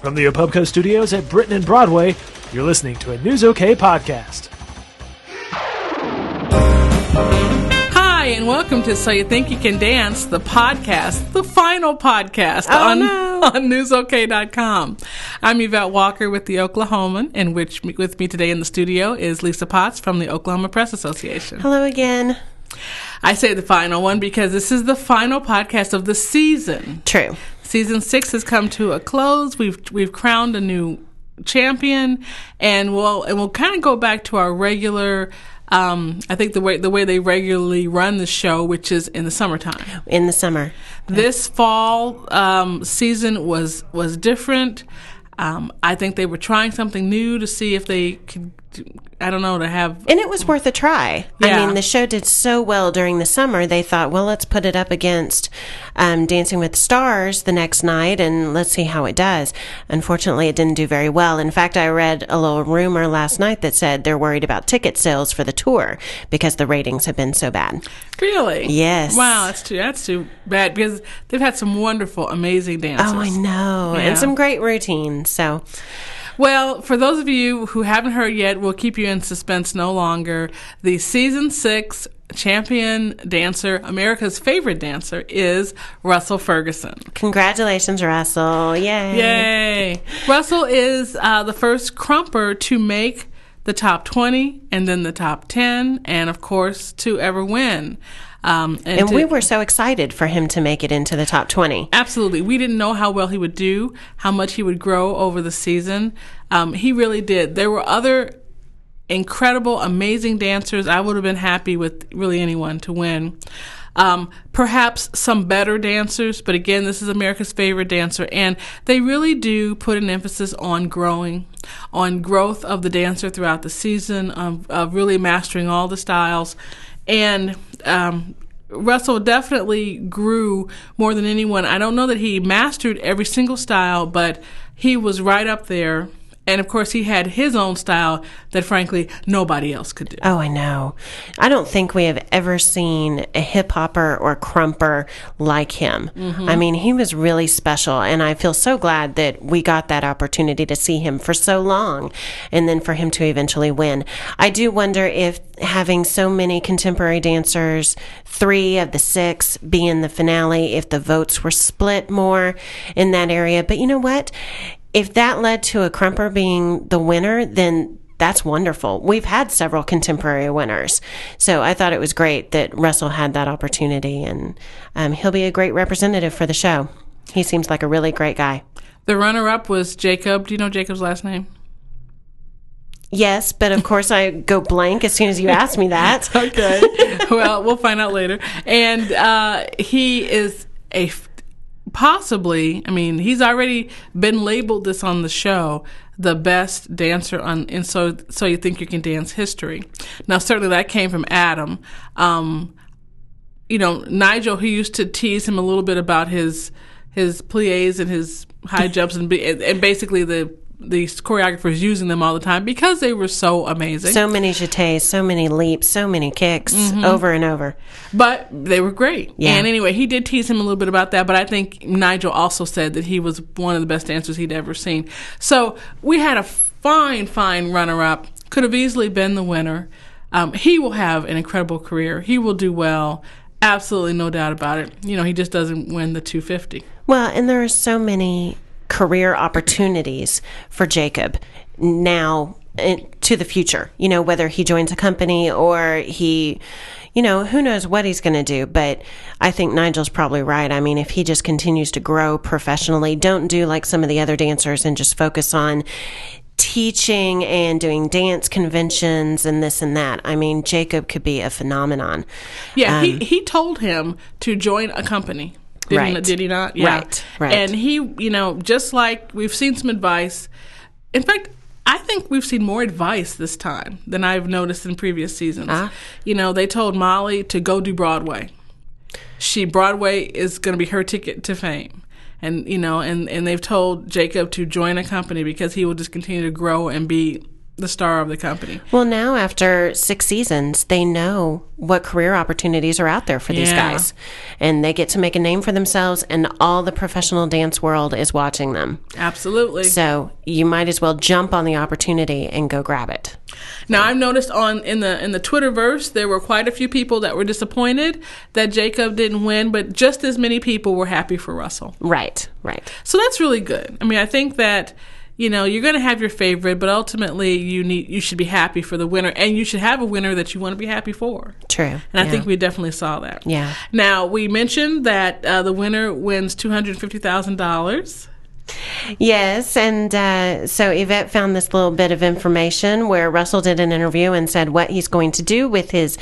From the Opubco Studios at Britain and Broadway, you're listening to a News OK podcast. Hi, and welcome to So You Think You Can Dance, the podcast, the final podcast on newsok.com. I'm Yvette Walker with the Oklahoman, and with me today in the studio is Lisa Potts from the Oklahoma Press Association. Hello again. I say the final one because this is the final podcast of the season. True. Season 6 has come to a close. We've crowned a new champion, and we'll kind of go back to our regular. I think the way they regularly run the show, which is in the summertime. In the summer. This fall season was different. I think they were trying something new to see if they could. To have... And it was worth a try. Yeah. I mean, the show did so well during the summer, they thought, well, let's put it up against Dancing with the Stars the next night, and let's see how it does. Unfortunately, it didn't do very well. In fact, I read a little rumor last night that said they're worried about ticket sales for the tour because the ratings have been so bad. Really? Yes. Wow, that's too bad, because they've had some wonderful, amazing dancers. Oh, I know. Yeah. And some great routines, so... Well, for those of you who haven't heard yet, we'll keep you in suspense no longer. The Season 6 champion dancer, America's favorite dancer, is Russell Ferguson. Congratulations, Russell. Yay. Yay. Russell is the first krumper to make the top 20 and then the top 10, and, of course, to ever win. And we were so excited for him to make it into the top 20. Absolutely. We didn't know how well he would do, how much he would grow over the season. He really did. There were other incredible, amazing dancers. I would have been happy with really anyone to win. Perhaps some better dancers, but again, this is America's favorite dancer, and they really do put an emphasis on growth of the dancer throughout the season, of really mastering all the styles. And Russell definitely grew more than anyone. I don't know that he mastered every single style, but he was right up there. And, of course, he had his own style that, frankly, nobody else could do. Oh, I know. I don't think we have ever seen a hip-hopper or krumper like him. Mm-hmm. I mean, he was really special, and I feel so glad that we got that opportunity to see him for so long, and then for him to eventually win. I do wonder if having so many contemporary dancers, 3 of the 6 be in the finale, if the votes were split more in that area. But you know what? If that led to a krumper being the winner, then that's wonderful. We've had several contemporary winners. So I thought it was great that Russell had that opportunity, and he'll be a great representative for the show. He seems like a really great guy. The runner-up was Jacob. Do you know Jacob's last name? Yes, but of course I go blank as soon as you ask me that. Okay. Well, we'll find out later. And he is possibly, I mean, he's already been labeled this on the show, the best dancer in So You Think You Can Dance history. Now, certainly that came from Adam. Nigel, he used to tease him a little bit about his pliés and his high jumps, and basically the choreographers using them all the time because they were so amazing. So many jetés, so many leaps, so many kicks, over and over. But they were great. Yeah. And anyway, he did tease him a little bit about that, but I think Nigel also said that he was one of the best dancers he'd ever seen. So we had a fine runner-up. Could have easily been the winner. He will have an incredible career. He will do well. Absolutely no doubt about it. He just doesn't win the 250. Well, and there are so many career opportunities for Jacob now to the future, whether he joins a company or he, who knows what he's going to do. But I think Nigel's probably right. I mean, if he just continues to grow professionally, don't do like some of the other dancers and just focus on teaching and doing dance conventions and this and that. I mean, Jacob could be a phenomenon. Yeah, he told him to join a company. Did he not? Yeah. Right. And he, just like we've seen some advice. In fact, I think we've seen more advice this time than I've noticed in previous seasons. They told Molly to go do Broadway. Broadway is going to be her ticket to fame. And, and they've told Jacob to join a company because he will just continue to grow and be the star of the company. Well, now after 6 seasons, they know what career opportunities are out there for these guys. And they get to make a name for themselves, and all the professional dance world is watching them. Absolutely. So you might as well jump on the opportunity and go grab it. Now, I've noticed in the Twitterverse, there were quite a few people that were disappointed that Jacob didn't win, but just as many people were happy for Russell. Right. So that's really good. I mean, I think that, you know, you're going to have your favorite, but ultimately you should be happy for the winner, and you should have a winner that you want to be happy for. True. And I think we definitely saw that. Yeah. Now, we mentioned that the winner wins $250,000. Yes, and so Yvette found this little bit of information where Russell did an interview and said what he's going to do with his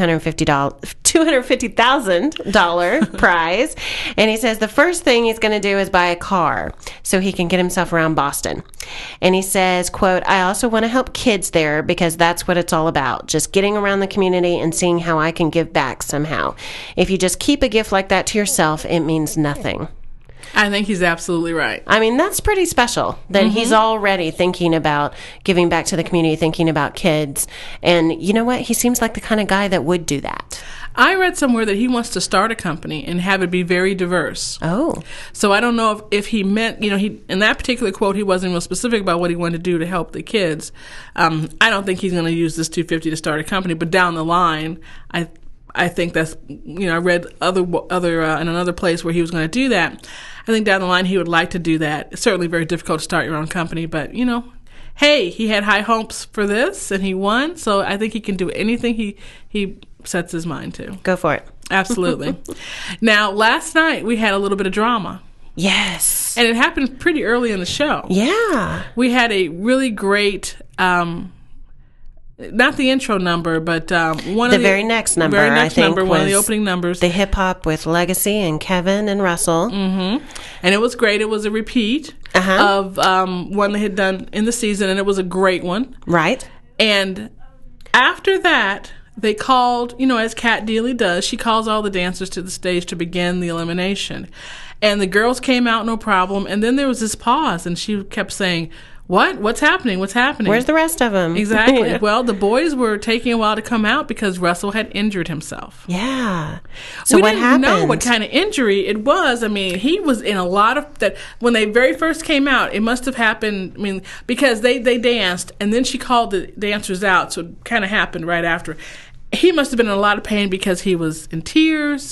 $250,000 prize. And he says the first thing he's going to do is buy a car so he can get himself around Boston. And he says, quote, "I also want to help kids there because that's what it's all about, just getting around the community and seeing how I can give back somehow. If you just keep a gift like that to yourself, it means nothing." I think he's absolutely right. I mean, that's pretty special that he's already thinking about giving back to the community, thinking about kids. And you know what? He seems like the kind of guy that would do that. I read somewhere that he wants to start a company and have it be very diverse. Oh. So I don't know if he meant, you know, he in that particular quote, he wasn't real specific about what he wanted to do to help the kids. I don't think he's going to use this $250 to start a company, but down the line, I think that's, you know, I read other in another place where he was going to do that. I think down the line he would like to do that. It's certainly very difficult to start your own company, but, you know, hey, he had high hopes for this and he won, so I think he can do anything he sets his mind to. Go for it. Absolutely. Now, last night we had a little bit of drama. Yes. And it happened pretty early in the show. Yeah. We had a really great not the intro number, but one of the very next number, I think, one of the was opening numbers. The hip hop with Legacy and Kevin and Russell. Mm-hmm. And it was great. It was a repeat of one they had done in the season, and it was a great one. Right. And after that, they called, you know, as Kat Deely does, she calls all the dancers to the stage to begin the elimination. And the girls came out no problem, and then there was this pause, and she kept saying, What's happening? What's happening? Where's the rest of them? Exactly. Well, the boys were taking a while to come out because Russell had injured himself. Yeah. So we what didn't happened? know what kind of injury it was. I mean, he was in a lot of that when they very first came out. It must have happened. I mean, because they danced and then she called the dancers out, so it kind of happened right after. He must have been in a lot of pain because he was in tears.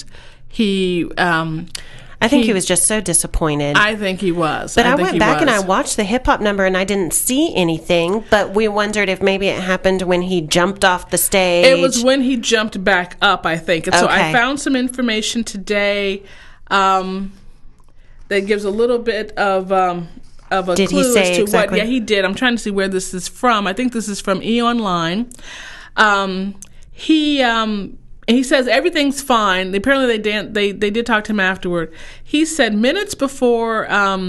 I think he was just so disappointed. I think he was. But I went back and I watched the hip-hop number and I didn't see anything, but we wondered if maybe it happened when he jumped off the stage. It was when he jumped back up, I think. And so I found some information today that gives a little bit of a did clue he say as to exactly? what. Yeah, he did. I'm trying to see where this is from. I think this is from E! Online. He says everything's fine. Apparently they did talk to him afterward. He said minutes before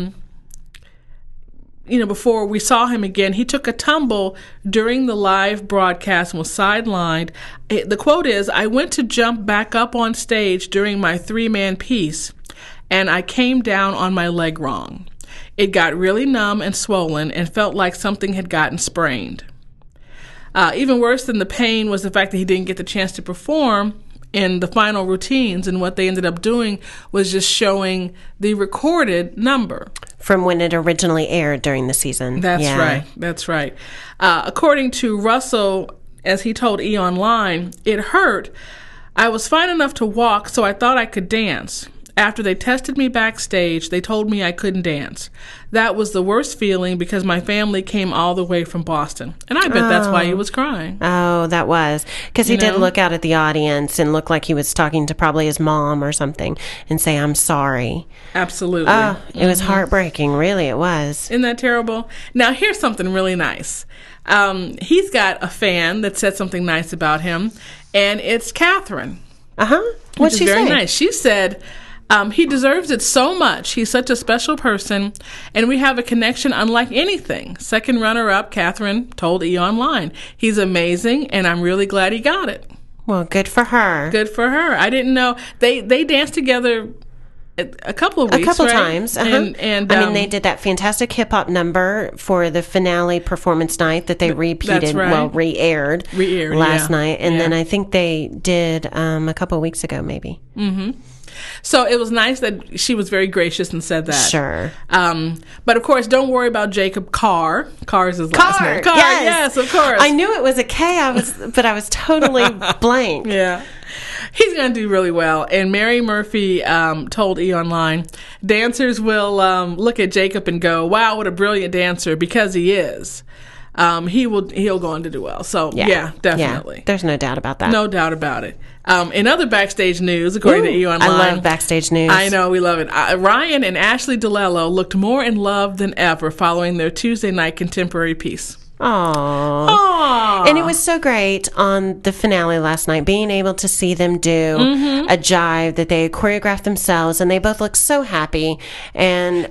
before we saw him again, he took a tumble during the live broadcast and was sidelined. The quote is, "I went to jump back up on stage during my 3-man piece and I came down on my leg wrong. It got really numb and swollen and felt like something had gotten sprained." Even worse than the pain was the fact that he didn't get the chance to perform in the final routines, and what they ended up doing was just showing the recorded number. From when it originally aired during the season. That's right. According to Russell, as he told E! Online, "It hurt. I was fine enough to walk, so I thought I could dance. After they tested me backstage, they told me I couldn't dance. That was the worst feeling because my family came all the way from Boston." And I bet that's why he was crying. Oh, that was. Because he did look out at the audience and look like he was talking to probably his mom or something and say, "I'm sorry." Absolutely. It was heartbreaking. Really, it was. Isn't that terrible? Now, here's something really nice. He's got a fan that said something nice about him, and it's Catherine. What'd she say? Very nice. She said, he deserves it so much. He's such a special person, and we have a connection unlike anything. Second runner-up, Catherine told E! Online. "He's amazing, and I'm really glad he got it." Well, good for her. Good for her. I didn't know. They danced together a couple of weeks, A couple right? times. And I mean, they did that fantastic hip hop number for the finale performance night that they repeated, that's right. well, re-aired last yeah. night. And Yeah. then I think they did a couple of weeks ago, maybe. So it was nice that she was very gracious and said that. Sure. But of course, don't worry about Jacob Carr. Carr is his last name. Carr, yes. of course. I knew it was a K, but I was totally blank. Yeah. He's going to do really well. And Mary Murphy told E! Online, dancers will look at Jacob and go, wow, what a brilliant dancer, because he is. He'll go on to do well. So, yeah definitely. Yeah, there's no doubt about that. No doubt about it. In other backstage news, according to E! Online. I love backstage news. I know, we love it. Ryan and Ashley DeLello looked more in love than ever following their Tuesday night contemporary piece. Aww. And it was so great on the finale last night, being able to see them do a jive that they choreographed themselves, and they both looked so happy. And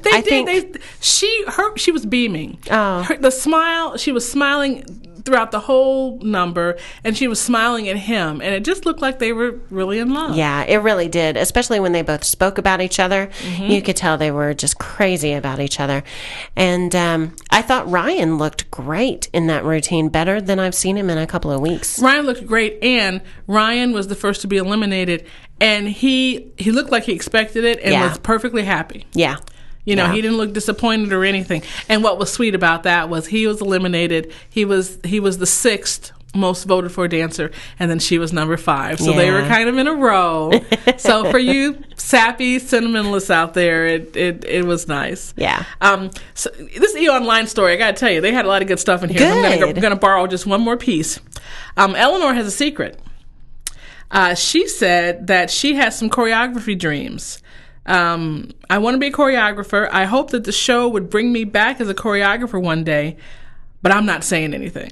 she was beaming. Oh. The smile, she was smiling throughout the whole number, and she was smiling at him, and it just looked like they were really in love. Yeah, it really did, especially when they both spoke about each other. You could tell they were just crazy about each other. And I thought Ryan looked great in that routine, better than I've seen him in a couple of weeks. Ryan looked great, and Ryan was the first to be eliminated, and he looked like he expected it and was perfectly happy. Yeah. You know, he didn't look disappointed or anything. And what was sweet about that was he was eliminated. He was the sixth most voted for dancer, and then she was number 5. So they were kind of in a row. So for you sappy sentimentalists out there, it was nice. Yeah. So this E! Online story, I got to tell you, they had a lot of good stuff in here. Good. I'm going to borrow just one more piece. Eleanor has a secret. She said that she has some choreography dreams. I want to be a choreographer. I hope that the show would bring me back as a choreographer one day, but I'm not saying anything.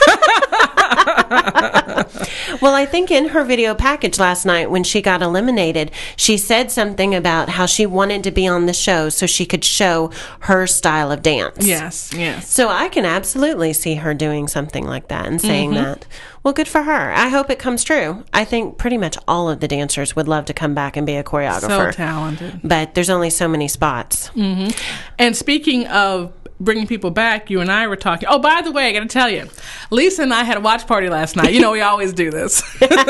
Well, I think in her video package last night when she got eliminated, she said something about how she wanted to be on the show so she could show her style of dance. Yes. So I can absolutely see her doing something like that and saying that. Well, good for her. I hope it comes true. I think pretty much all of the dancers would love to come back and be a choreographer. So talented. But there's only so many spots. And speaking of bringing people back, you and I were talking. Oh, by the way, I got to tell you, Lisa and I had a watch party last night. You know, we always do this.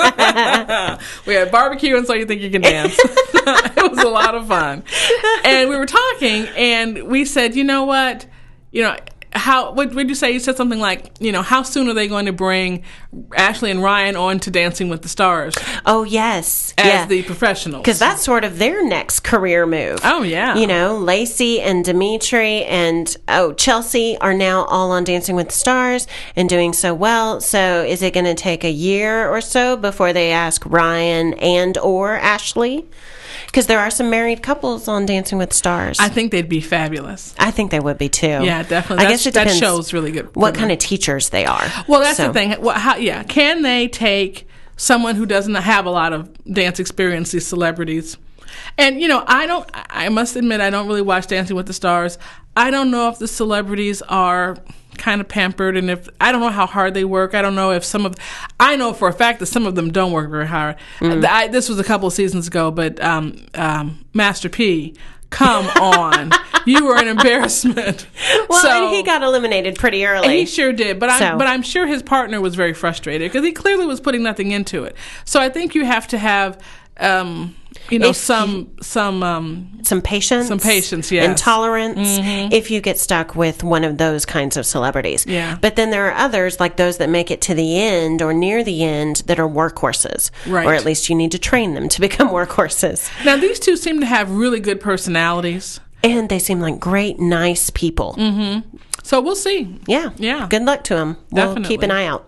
We had barbecue and So You Think You Can Dance. It was a lot of fun. And we were talking, and we said, you know what? You know, what did you say? You said something like, you know, how soon are they going to bring Ashley and Ryan on to Dancing with the Stars? Oh, yes. As the professionals. Because that's sort of their next career move. Oh, yeah. You know, Lacey and Dimitri and, Chelsea are now all on Dancing with the Stars and doing so well. So is it going to take a year or so before they ask Ryan and or Ashley? Because there are some married couples on Dancing with the Stars. I think they'd be fabulous. I think they would be too. Yeah, definitely. I guess it depends that show's really good. What kind of teachers they are. Well, that's the thing. Can they take someone who doesn't have a lot of dance experience, these celebrities? And, you know, I must admit, I don't really watch Dancing with the Stars. I don't know if the celebrities are kind of pampered, and if I don't know how hard they work. I don't know if I know for a fact that some of them don't work very hard. This was a couple of seasons ago, but Master P, come on. You were an embarrassment. Well, and he got eliminated pretty early. He sure did, but I'm sure his partner was very frustrated because he clearly was putting nothing into it. So I think you have to have some patience. Some patience, yes. And tolerance if you get stuck with one of those kinds of celebrities. Yeah. But then there are others, like those that make it to the end or near the end, that are workhorses. Right. Or at least you need to train them to become workhorses. Now, these two seem to have really good personalities. And they seem like great, nice people. So we'll see. Yeah. Good luck to them. We'll keep an eye out.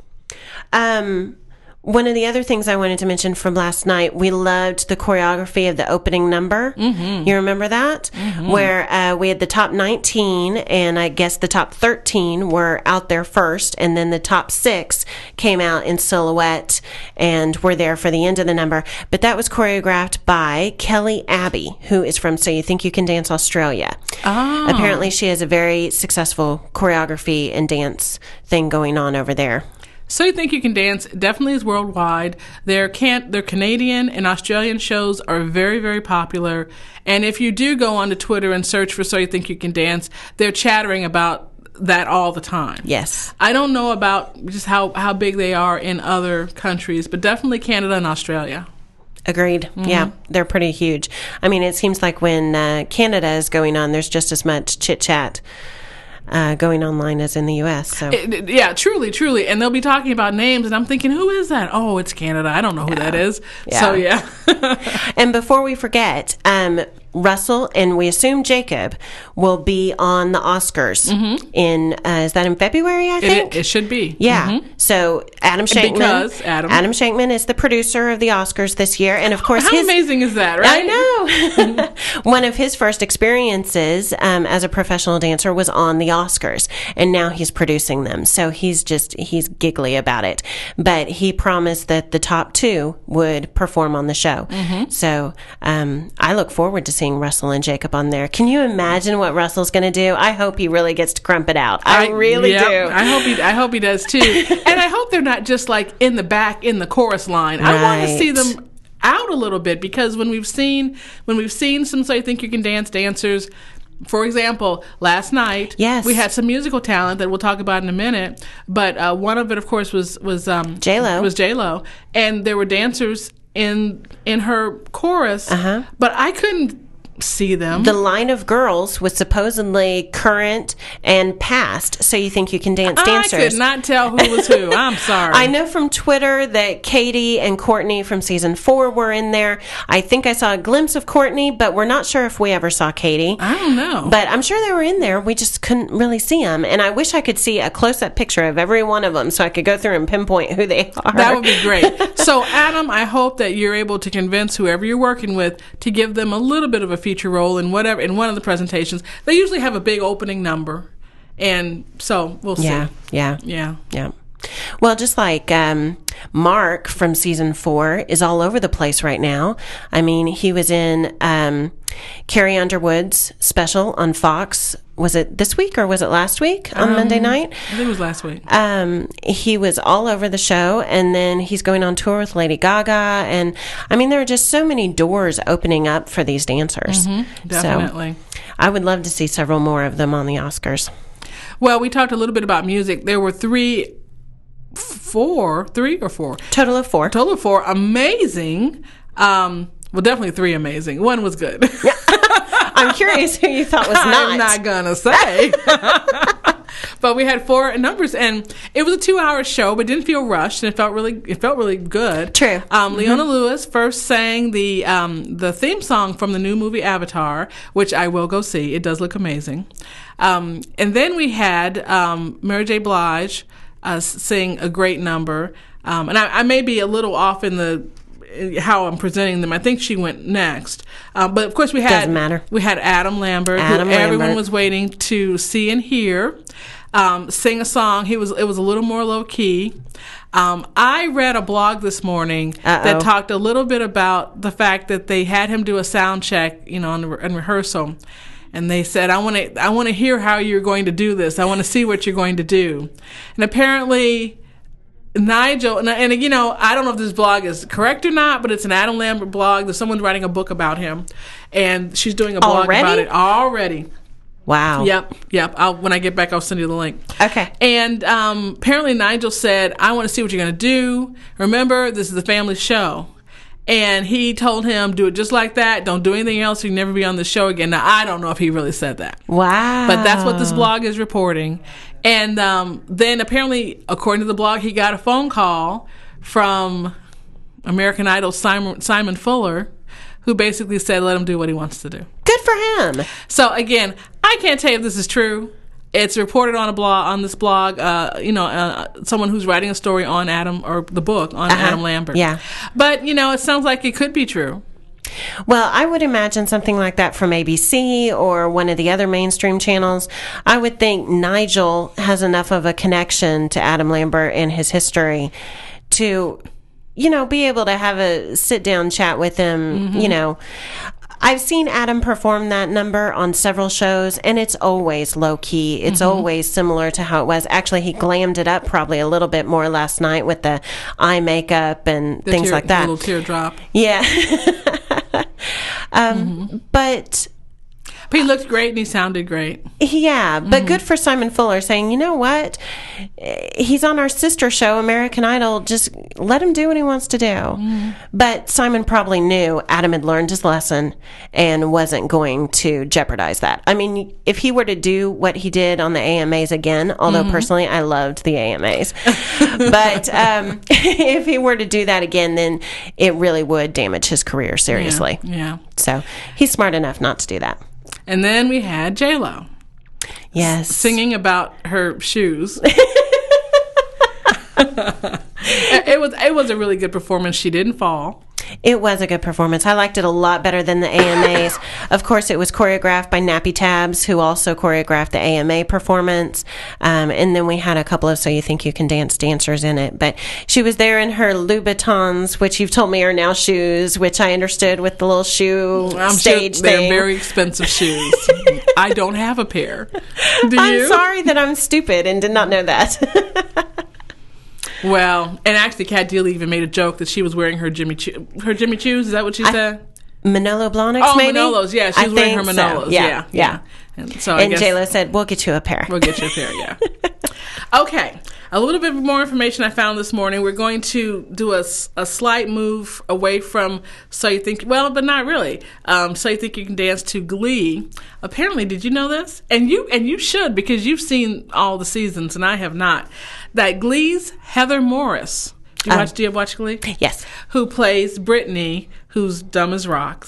One of the other things I wanted to mention from last night, we loved the choreography of the opening number. You remember that? Where we had the top 19, and I guess the top 13 were out there first, and then the top 6 came out in silhouette and were there for the end of the number. But that was choreographed by Kelly Abbey, who is from So You Think You Can Dance Australia. Oh. Apparently she has a very successful choreography and dance thing going on over there. So You Think You Can Dance definitely is worldwide. Their Canadian and Australian shows are very, very popular. And if you do go onto Twitter and search for So You Think You Can Dance, they're chattering about that all the time. Yes. I don't know about just how big they are in other countries, but definitely Canada and Australia. Agreed. Yeah, they're pretty huge. I mean, it seems like when Canada is going on, there's just as much chit-chat going online as in the U.S. So yeah, truly. And they'll be talking about names, and I'm thinking, who is that? Oh, it's Canada. I don't know who that is. Yeah. So, yeah. And before we forget, Russell and we assume Jacob will be on the Oscars in, is that in February, I think? It should be. Yeah. So Adam Shankman. Because Adam Shankman is the producer of the Oscars this year. And of course, how amazing is that, right? I know. One of his first experiences as a professional dancer was on the Oscars. And now he's producing them. So he's giggly about it. But he promised that the top two would perform on the show. So I look forward to seeing Russell and Jacob on there. Can you imagine what Russell's going to do? I hope he really gets to crump it out. I really do. I hope he does too. And I hope they're not just like in the back in the chorus line. I want to see them out a little bit, because when we've seen some So You Think You Can Dance dancers, for example, last night we had some musical talent that we'll talk about in a minute, but one of it, of course, was J-Lo. Was J-Lo, and there were dancers in her chorus, but I couldn't see them. The line of girls was supposedly current and past So You Think You Can Dance dancers. I could not tell who was who. I'm sorry. I know from Twitter that Katie and Courtney from season 4 were in there. I think I saw a glimpse of Courtney, but we're not sure if we ever saw Katie. I don't know. But I'm sure they were in there. We just couldn't really see them. And I wish I could see a close-up picture of every one of them so I could go through and pinpoint who they are. That would be great. So, Adam, I hope that you're able to convince whoever you're working with to give them a little bit of a feature role in one of the presentations. They usually have a big opening number, and so we'll see. Yeah. Well, just like Mark from season 4 is all over the place right now. I mean, he was in Carrie Underwood's special on Fox. Was it this week or was it last week on Monday night? I think it was last week. He was all over the show, and then he's going on tour with Lady Gaga. And I mean, there are just so many doors opening up for these dancers. Definitely. So I would love to see several more of them on the Oscars. Well, we talked a little bit about music. There were three or four. Total of 4. Total of 4 amazing. Well, definitely 3 amazing. 1 was good. I'm curious who you thought was not. I'm not gonna say. But we had 4 numbers, and it was a 2-hour show, but didn't feel rushed, and it felt really good. True. Leona Lewis first sang the theme song from the new movie Avatar, which I will go see. It does look amazing. And then we had Mary J. Blige sing a great number, and I may be a little off in how I'm presenting them. I think she went next, but of course we had doesn't matter. We had Adam Lambert, who everyone was waiting to see and hear, sing a song. It was a little more low key. I read a blog this morning that talked a little bit about the fact that they had him do a sound check, in rehearsal. And they said, I want to hear how you're going to do this. I want to see what you're going to do. And apparently Nigel, and I don't know if this blog is correct or not, but it's an Adam Lambert blog. There's someone writing a book about him, and she's doing a blog about it already. Wow. Yep. When I get back, I'll send you the link. Okay. And apparently Nigel said, I want to see what you're going to do. Remember, this is a family show. And he told him, do it just like that. Don't do anything else. You'll never be on the show again. Now, I don't know if he really said that. Wow. But that's what this blog is reporting. And then apparently, according to the blog, he got a phone call from American Idol Simon Fuller, who basically said, let him do what he wants to do. Good for him. So again, I can't tell you if this is true. It's reported on this blog, someone who's writing a story on Adam, or the book on Adam Lambert. Yeah. But, it sounds like it could be true. Well, I would imagine something like that from ABC or one of the other mainstream channels. I would think Nigel has enough of a connection to Adam Lambert and his history to, be able to have a sit-down chat with him, I've seen Adam perform that number on several shows, and it's always low key. It's always similar to how it was. Actually, he glammed it up probably a little bit more last night with the eye makeup and things like that. The little teardrop. Yeah. But he looked great and he sounded great. Yeah, but good for Simon Fuller saying, you know what? He's on our sister show, American Idol. Just let him do what he wants to do. But Simon probably knew Adam had learned his lesson and wasn't going to jeopardize that. I mean, if he were to do what he did on the AMAs again, although personally I loved the AMAs, but if he were to do that again, then it really would damage his career seriously. Yeah. So he's smart enough not to do that. And then we had J-Lo. Yes. Singing about her shoes. It was a really good performance. She didn't fall. It was a good performance. I liked it a lot better than the AMAs. Of course, it was choreographed by Nappy Tabs, who also choreographed the AMA performance. And then we had a couple of So You Think You Can Dance dancers in it. But she was there in her Louboutins, which you've told me are now shoes, which I understood with the little shoe stage they're thing. very expensive shoes. I don't have a pair. Do you? I'm sorry that I'm stupid and did not know that. Well, and actually, Kat Deely even made a joke that she was wearing her Jimmy Choos. Is that what she said? Manolo Blahniks, maybe? Manolos. Yeah, she was wearing her Manolos. So. Yeah. And so I guess J-Lo said, we'll get you a pair. We'll get you a pair, yeah. Okay. A little bit more information I found this morning. We're going to do a slight move away from So You Think, well, but not really. So You Think You Can Dance to Glee. Apparently, did you know this? And you should, because you've seen all the seasons and I have not. That Glee's Heather Morris. Do you watch Glee? Yes. Who plays Brittany, who's dumb as rocks,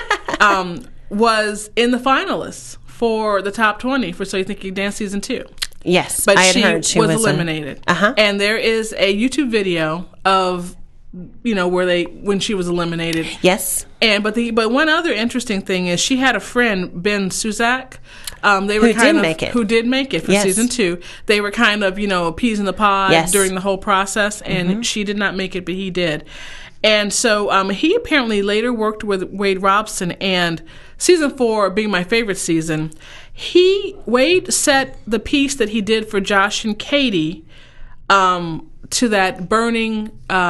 was in the finalists for the top 20 for So You Think You Can Dance season 2. Yes, but I had heard she was eliminated. And there is a YouTube video of, when she was eliminated. Yes. But one other interesting thing is she had a friend, Ben Suzak. Who did make it for season 2. They were kind of, appeasing the pod during the whole process, and she did not make it, but he did. And so he apparently later worked with Wade Robson, and season 4 being my favorite season, Wade set the piece that he did for Josh and Katie to that burning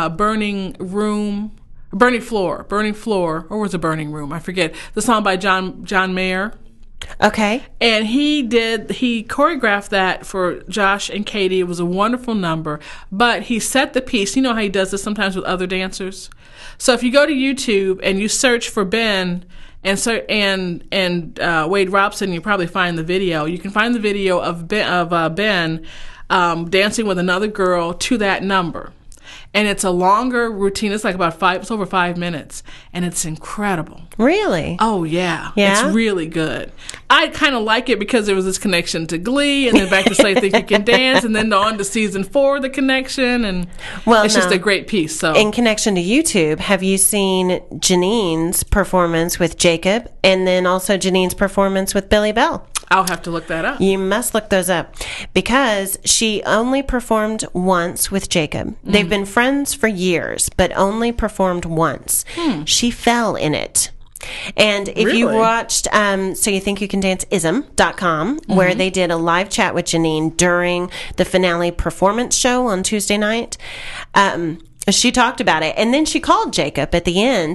floor, or was it burning room? I forget. The song by John Mayer. Okay. And he choreographed that for Josh and Katie. It was a wonderful number, but he set the piece. You know how he does this sometimes with other dancers? So if you go to YouTube and you search for Ben and Wade Robson, you probably find the video. You can find the video of Ben dancing with another girl to that number. And it's a longer routine. It's like it's over 5 minutes. And it's incredible. Really? Oh, yeah. Yeah? It's really good. I kind of like it because there was this connection to Glee, and then back to So You Think You Can Dance, and then on to season 4, the connection. And it's just a great piece. So, in connection to YouTube, have you seen Janine's performance with Jacob, and then also Janine's performance with Billy Bell? I'll have to look that up. You must look those up, because she only performed once with Jacob. They've been friends for years, but only performed once. She fell in it. And if you watched So You Think You Can Dance ism.com, where they did a live chat with Janine during the finale performance show on Tuesday night, she talked about it, and then she called Jacob at the end,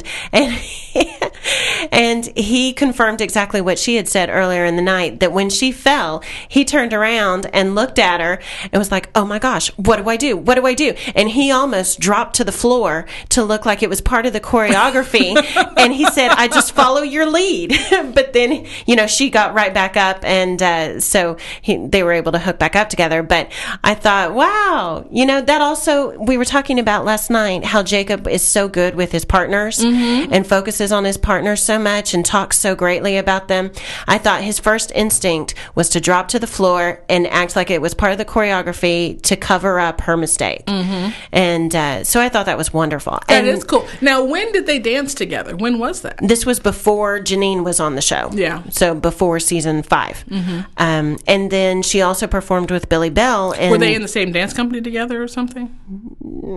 and he confirmed exactly what she had said earlier in the night, that when she fell, he turned around and looked at her and was like, oh my gosh, what do I do? What do I do? And he almost dropped to the floor to look like it was part of the choreography. And he said, I just follow your lead. But then, she got right back up, and so they were able to hook back up together. But I thought, wow, that also, we were talking about last night how Jacob is so good with his partners and focuses on his partners so much and talks so greatly about them. I thought his first instinct was to drop to the floor and act like it was part of the choreography to cover up her mistake. And so I thought that was wonderful. That is cool. Now, when did they dance together? When was that? This was before Janine was on the show. Yeah. So before season 5. And then she also performed with Billy Bell. And were they in the same dance company together or something?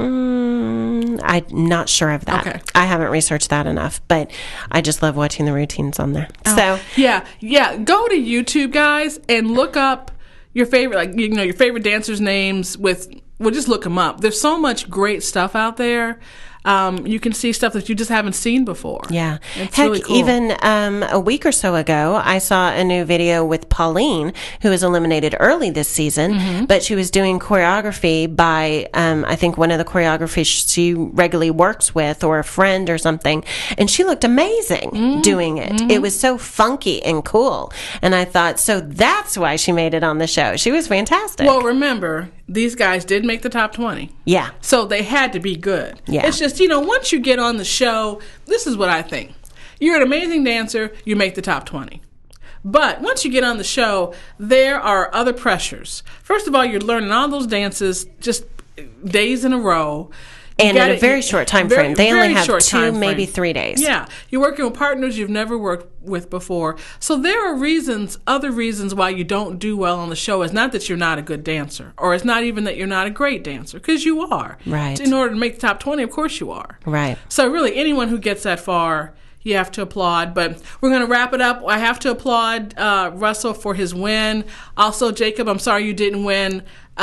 I'm not sure of that. Okay. I haven't researched that enough, but I just love watching the routines on there. So Yeah. Go to YouTube, guys, and look up your favorite, your favorite dancers' names just look them up. There's so much great stuff out there. You can see stuff that you just haven't seen before. Yeah. It's Heck, really cool. even a week or so ago, I saw a new video with Pauline, who was eliminated early this season, but she was doing choreography by, I think, one of the choreographers she regularly works with, or a friend or something, and she looked amazing doing it. It was so funky and cool, and I thought, so that's why she made it on the show. She was fantastic. Well, remember, these guys did make the top 20. Yeah. So they had to be good. Yeah. It's just, once you get on the show, this is what I think. You're an amazing dancer, you make the top 20. But once you get on the show, there are other pressures. First of all, you're learning all those dances just days in a row. And in a very short time frame. They only have 2, maybe 3 days. Yeah. You're working with partners you've never worked with before. So there are other reasons why you don't do well on the show. It's not that you're not a good dancer, or it's not even that you're not a great dancer, because you are. Right. In order to make the top 20, of course you are. Right. So really, anyone who gets that far, you have to applaud. But we're going to wrap it up. I have to applaud Russell for his win. Also, Jacob, I'm sorry you didn't win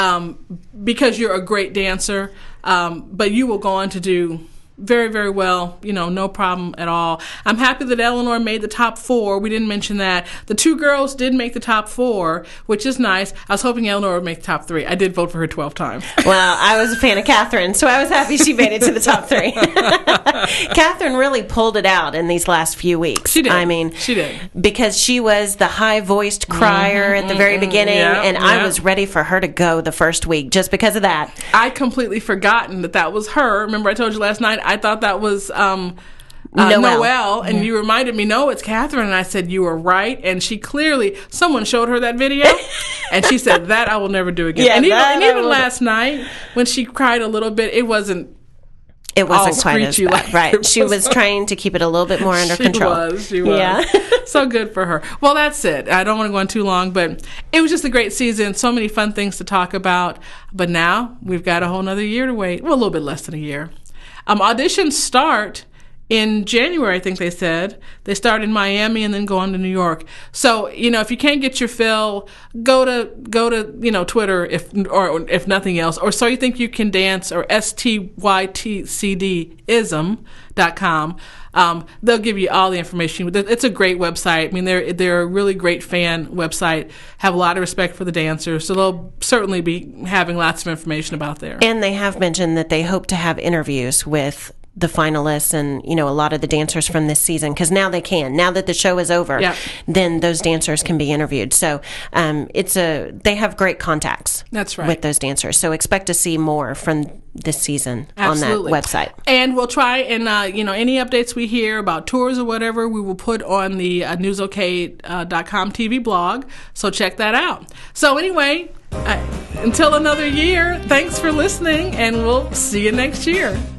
because you're a great dancer. But you will go on to do very, very well, no problem at all. I'm happy that Eleanor made the top 4. We didn't mention that. The 2 girls did make the top 4, which is nice. I was hoping Eleanor would make the top 3. I did vote for her 12 times. Well, I was a fan of Catherine, so I was happy she made it to the top 3. Catherine really pulled it out in these last few weeks. She did. I mean, she did. Because she was the high-voiced crier at the very beginning, and I was ready for her to go the first week just because of that. I completely forgotten that was her. Remember I told you last night, I thought that was Noelle, and you reminded me, no, it's Catherine, and I said, you were right, and she clearly, someone showed her that video, and she said, that I will never do again. Yeah, and even last night, when she cried a little bit, it wasn't quite as bad. like right. She was trying to keep it a little bit more under control. She was. Yeah. So good for her. Well, that's it. I don't want to go on too long, but it was just a great season. So many fun things to talk about. But now we've got a whole nother year to wait. Well, a little bit less than a year. Auditions start in January, I think they said. They start in Miami and then go on to New York. So, if you can't get your fill, go to Twitter if nothing else, or So You Think You Can Dance, or STYTCDism.com. They'll give you all the information. It's a great website. I mean, they're a really great fan website, have a lot of respect for the dancers, so they'll certainly be having lots of information about there. And they have mentioned that they hope to have interviews with the finalists and, a lot of the dancers from this season, because now they can. Now that the show is over, then those dancers can be interviewed. So they have great contacts. That's right. With those dancers. So expect to see more from this season Absolutely. On that website. And we'll try and, any updates we hear about tours or whatever, we will put on the newsok.com TV blog. So check that out. So anyway, until another year, thanks for listening, and we'll see you next year.